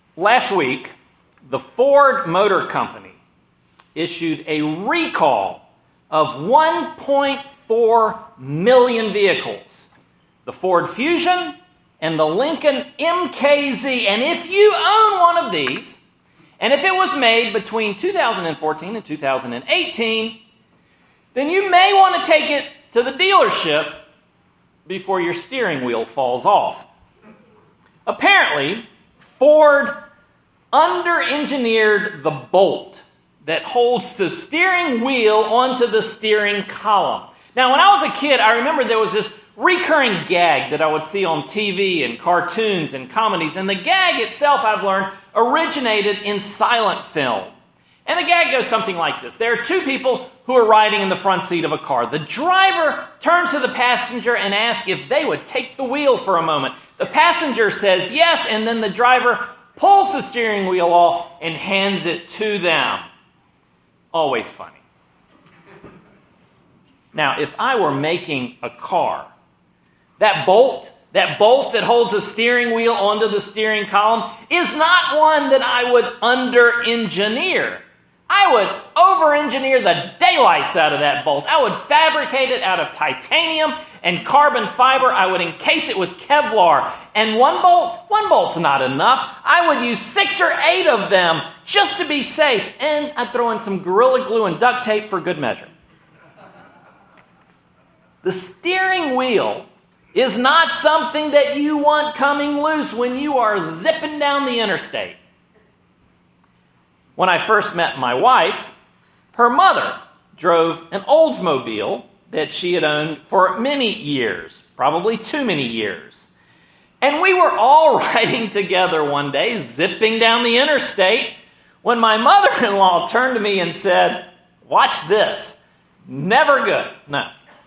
Last week, the Ford Motor Company issued a recall of 1.4 million vehicles. The Ford Fusion and the Lincoln MKZ. And if you own one of these, and if it was made between 2014 and 2018, then you may want to take it to the dealership before your steering wheel falls off. Apparently, Ford under-engineered the bolt that holds the steering wheel onto the steering column. Now, when I was a kid, I remember there was this recurring gag that I would see on TV and cartoons and comedies, and the gag itself, I've learned, originated in silent film. And the gag goes something like this. There are two people who are riding in the front seat of a car. The driver turns to the passenger and asks if they would take the wheel for a moment. The passenger says yes, and then the driver pulls the steering wheel off and hands it to them. Always funny. Now, if I were making a car, that bolt that holds the steering wheel onto the steering column is not one that I would under-engineer. I would over-engineer the daylights out of that bolt. I would fabricate it out of titanium and carbon fiber. I would encase it with Kevlar. And one bolt's not enough. I would use 6 or 8 of them just to be safe. And I'd throw in some Gorilla Glue and duct tape for good measure. The steering wheel is not something that you want coming loose when you are zipping down the interstate. When I first met my wife, her mother drove an Oldsmobile that she had owned for many years, probably too many years. And we were all riding together one day, zipping down the interstate, when my mother-in-law turned to me and said, "Watch this. Never good." No.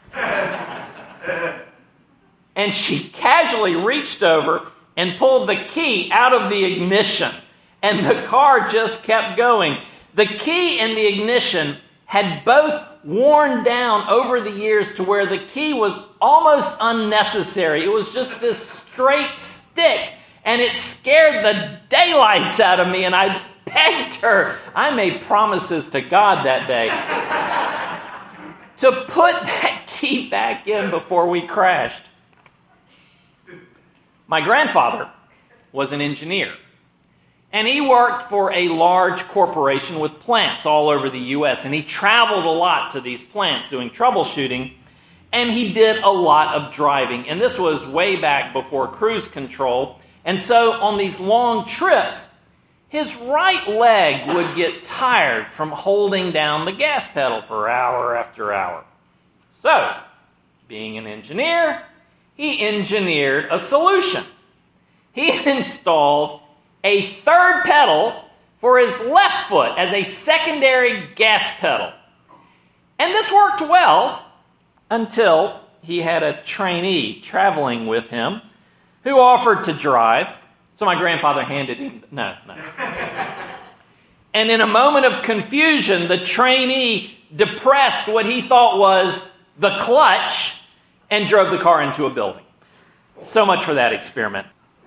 And she casually reached over and pulled the key out of the ignition. And the car just kept going. The key and the ignition had both worn down over the years to where the key was almost unnecessary. It was just this straight stick, and it scared the daylights out of me, and I begged her. I made promises to God that day to put that key back in before we crashed. My grandfather was an engineer. And he worked for a large corporation with plants all over the U.S. And he traveled a lot to these plants doing troubleshooting. And he did a lot of driving. And this was way back before cruise control. And so on these long trips, his right leg would get tired from holding down the gas pedal for hour after hour. So, being an engineer, he engineered a solution. He installed a third pedal for his left foot as a secondary gas pedal. And this worked well until he had a trainee traveling with him who offered to drive. So my grandfather handed him... No. And in a moment of confusion, the trainee depressed what he thought was the clutch and drove the car into a building. So much for that experiment.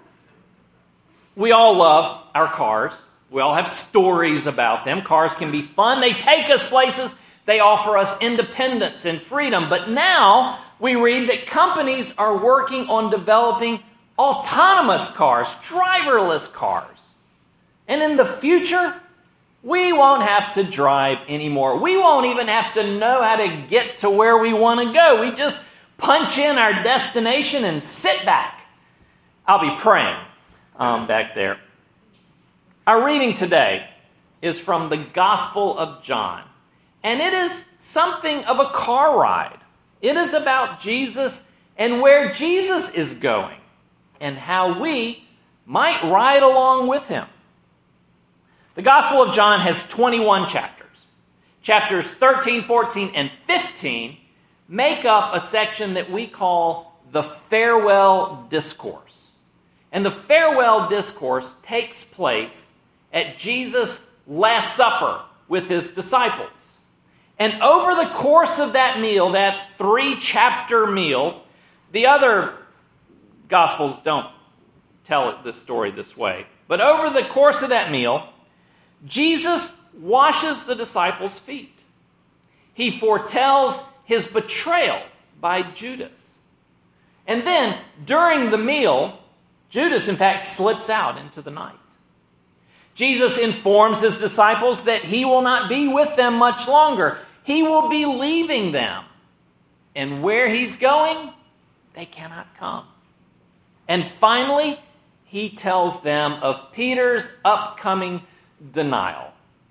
We all love our cars. We all have stories about them. Cars can be fun. They take us places. They offer us independence and freedom. But now we read that companies are working on developing autonomous cars, driverless cars. And in the future, we won't have to drive anymore. We won't even have to know how to get to where we want to go. We just punch in our destination and sit back. I'll be praying. Back there. Our reading today is from the Gospel of John, and it is something of a car ride. It is about Jesus and where Jesus is going and how we might ride along with him. The Gospel of John has 21 chapters. Chapters 13, 14, and 15 make up a section that we call the Farewell Discourse. And the farewell discourse takes place at Jesus' Last Supper with his disciples. And over the course of that meal, that 3-chapter meal, the other Gospels don't tell this story this way. But over the course of that meal, Jesus washes the disciples' feet. He foretells his betrayal by Judas. And then, during the meal, Judas, in fact, slips out into the night. Jesus informs his disciples that he will not be with them much longer. He will be leaving them. And where he's going, they cannot come. And finally, he tells them of Peter's upcoming denial.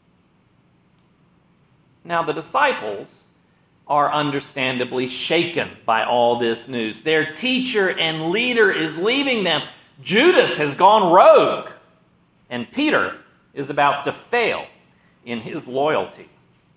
Now, the disciples are understandably shaken by all this news. Their teacher and leader is leaving them. Judas has gone rogue, and Peter is about to fail in his loyalty.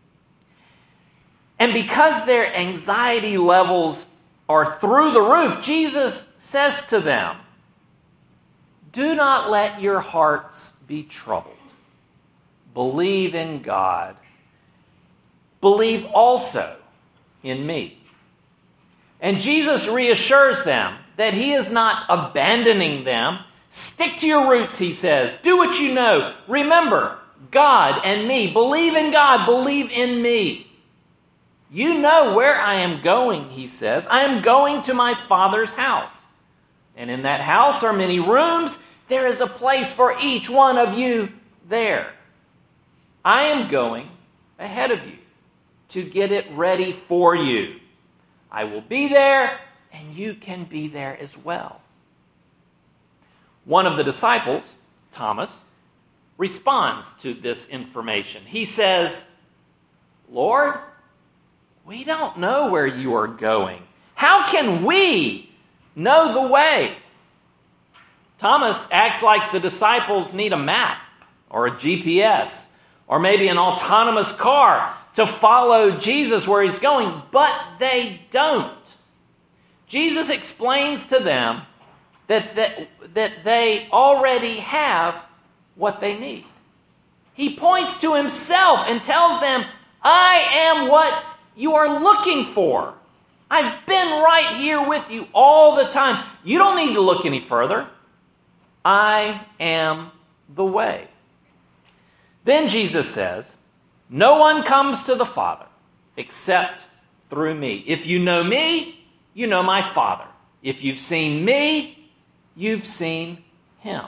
And because their anxiety levels are through the roof, Jesus says to them, "Do not let your hearts be troubled. Believe in God. Believe also in me." And Jesus reassures them that he is not abandoning them. Stick to your roots, he says. Do what you know. Remember God and me. Believe in God. Believe in me. You know where I am going, he says. I am going to my Father's house. And in that house are many rooms. There is a place for each one of you there. I am going ahead of you to get it ready for you. I will be there, and you can be there as well. One of the disciples, Thomas, responds to this information. He says, "Lord, we don't know where you are going. How can we know the way?" Thomas acts like the disciples need a map or a GPS or maybe an autonomous car to follow Jesus where he's going, but they don't. Jesus explains to them that they already have what they need. He points to himself and tells them, "I am what you are looking for. I've been right here with you all the time. You don't need to look any further. I am the way." Then Jesus says, "No one comes to the Father except through me. If you know me, you know my Father. If you've seen me, you've seen him."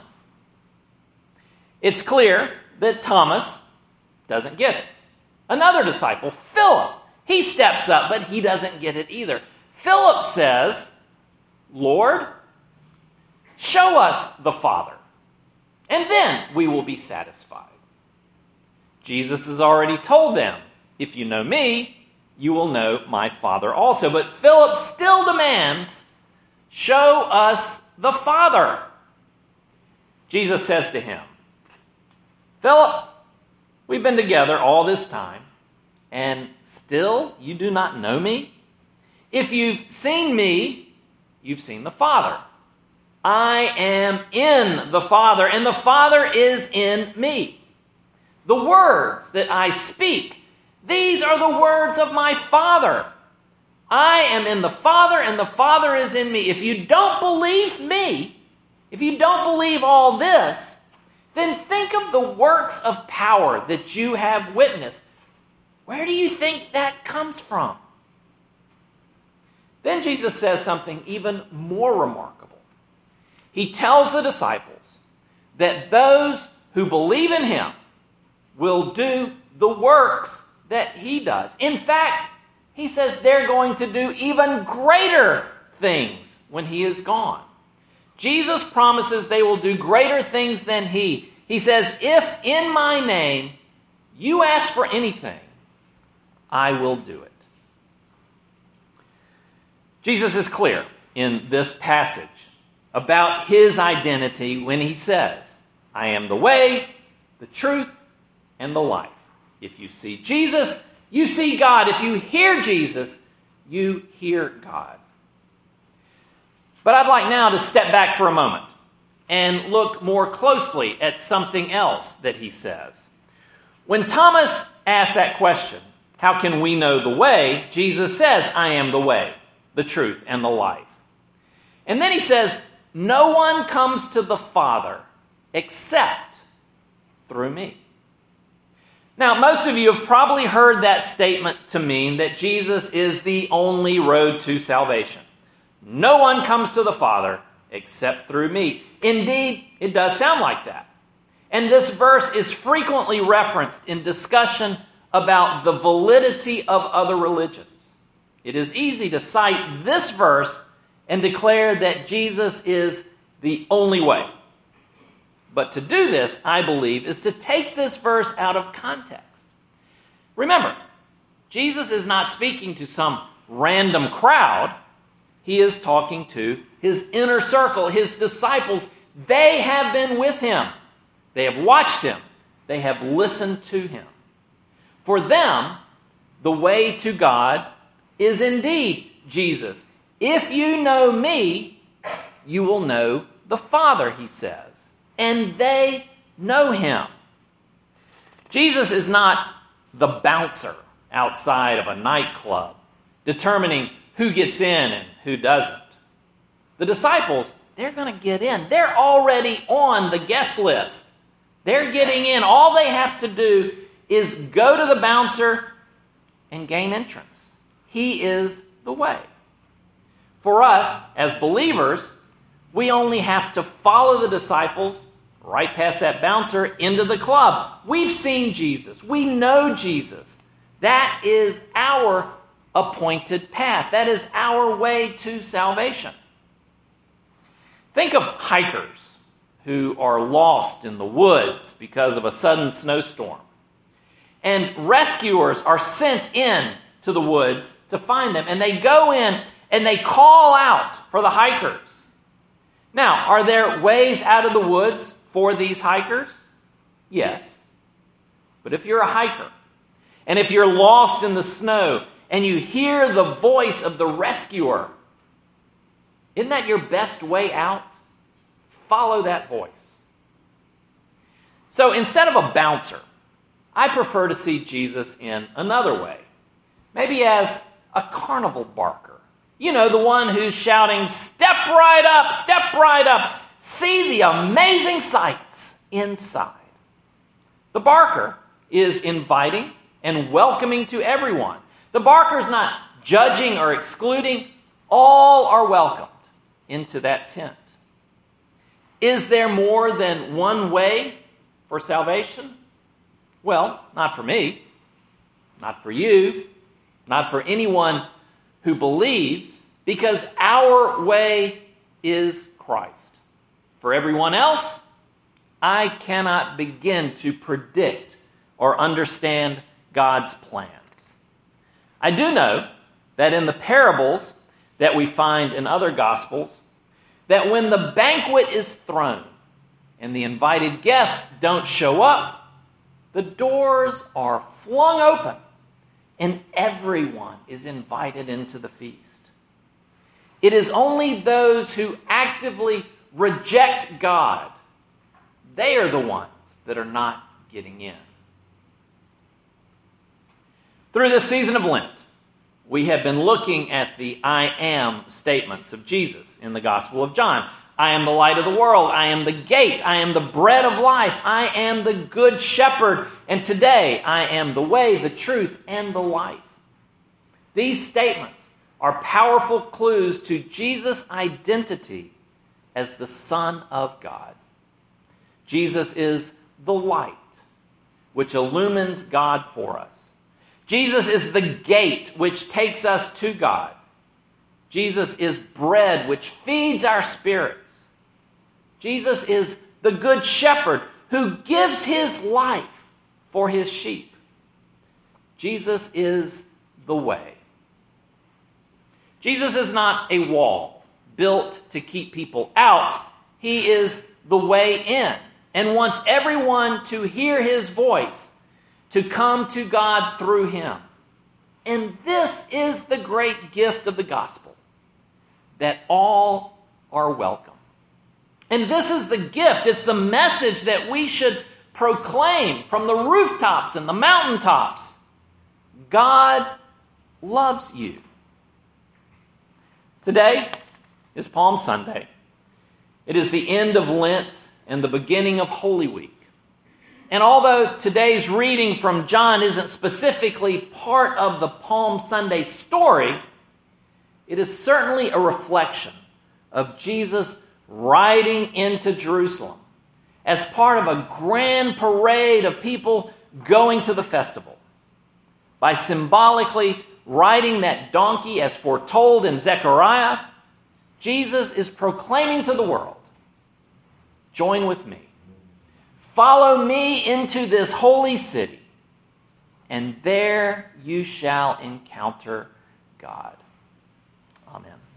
It's clear that Thomas doesn't get it. Another disciple, Philip, he steps up, but he doesn't get it either. Philip says, "Lord, show us the Father, and then we will be satisfied." Jesus has already told them, "If you know me, you will know my Father also." But Philip still demands, "Show us the Father." Jesus says to him, "Philip, we've been together all this time, and still you do not know me? If you've seen me, you've seen the Father. I am in the Father, and the Father is in me. The words that I speak, these are the words of my Father. I am in the Father, and the Father is in me. If you don't believe me, if you don't believe all this, then think of the works of power that you have witnessed. Where do you think that comes from?" Then Jesus says something even more remarkable. He tells the disciples that those who believe in him will do the works that he does. In fact, he says they're going to do even greater things when he is gone. Jesus promises they will do greater things than he. He says, "If in my name you ask for anything, I will do it." Jesus is clear in this passage about his identity when he says, "I am the way, the truth, and the life." If you see Jesus, you see God. If you hear Jesus, you hear God. But I'd like now to step back for a moment and look more closely at something else that he says. When Thomas asks that question, "How can we know the way?" Jesus says, "I am the way, the truth, and the life." And then he says, no one comes to the Father except through me. Now, most of you have probably heard that statement to mean that Jesus is the only road to salvation. No one comes to the Father except through me. Indeed, it does sound like that. And this verse is frequently referenced in discussion about the validity of other religions. It is easy to cite this verse and declare that Jesus is the only way. But to do this, I believe, is to take this verse out of context. Remember, Jesus is not speaking to some random crowd. He is talking to his inner circle, his disciples. They have been with him. They have watched him. They have listened to him. For them, the way to God is indeed Jesus. If you know me, you will know the Father, he says. And they know him. Jesus is not the bouncer outside of a nightclub, determining who gets in and who doesn't. The disciples, they're going to get in. They're already on the guest list. They're getting in. All they have to do is go to the bouncer and gain entrance. He is the way. For us, as believers, we only have to follow the disciples right past that bouncer into the club. We've seen Jesus. We know Jesus. That is our appointed path. That is our way to salvation. Think of hikers who are lost in the woods because of a sudden snowstorm. And rescuers are sent in to the woods to find them. And they go in and they call out for the hikers. Now, are there ways out of the woods for these hikers? Yes. But if you're a hiker, and if you're lost in the snow, and you hear the voice of the rescuer, isn't that your best way out? Follow that voice. So instead of a bouncer, I prefer to see Jesus in another way. Maybe as a carnival barker. You know, the one who's shouting, "Step right up, step right up. See the amazing sights inside." The barker is inviting and welcoming to everyone. The barker's not judging or excluding. All are welcomed into that tent. Is there more than one way for salvation? Well, not for me, not for you, not for anyone who believes, because our way is Christ. For everyone else, I cannot begin to predict or understand God's plans. I do know that in the parables that we find in other Gospels, that when the banquet is thrown and the invited guests don't show up, the doors are flung open and everyone is invited into the feast. It is only those who actively reject God, they are the ones that are not getting in. Through this season of Lent, we have been looking at the I am statements of Jesus in the Gospel of John. I am the light of the world. I am the gate. I am the bread of life. I am the good shepherd. And today, I am the way, the truth, and the life. These statements are powerful clues to Jesus' identity as the Son of God. Jesus is the light which illumines God for us. Jesus is the gate which takes us to God. Jesus is bread which feeds our spirits. Jesus is the good shepherd who gives his life for his sheep. Jesus is the way. Jesus is not a wall built to keep people out. He is the way in and wants everyone to hear his voice, to come to God through him. And this is the great gift of the gospel, that all are welcome. And this is the gift. It's the message that we should proclaim from the rooftops and the mountaintops. God loves you. Today is Palm Sunday. It is the end of Lent and the beginning of Holy Week. And although today's reading from John isn't specifically part of the Palm Sunday story, it is certainly a reflection of Jesus riding into Jerusalem as part of a grand parade of people going to the festival. By symbolically riding that donkey as foretold in Zechariah, Jesus is proclaiming to the world, join with me. Follow me into this holy city, and there you shall encounter God. Amen.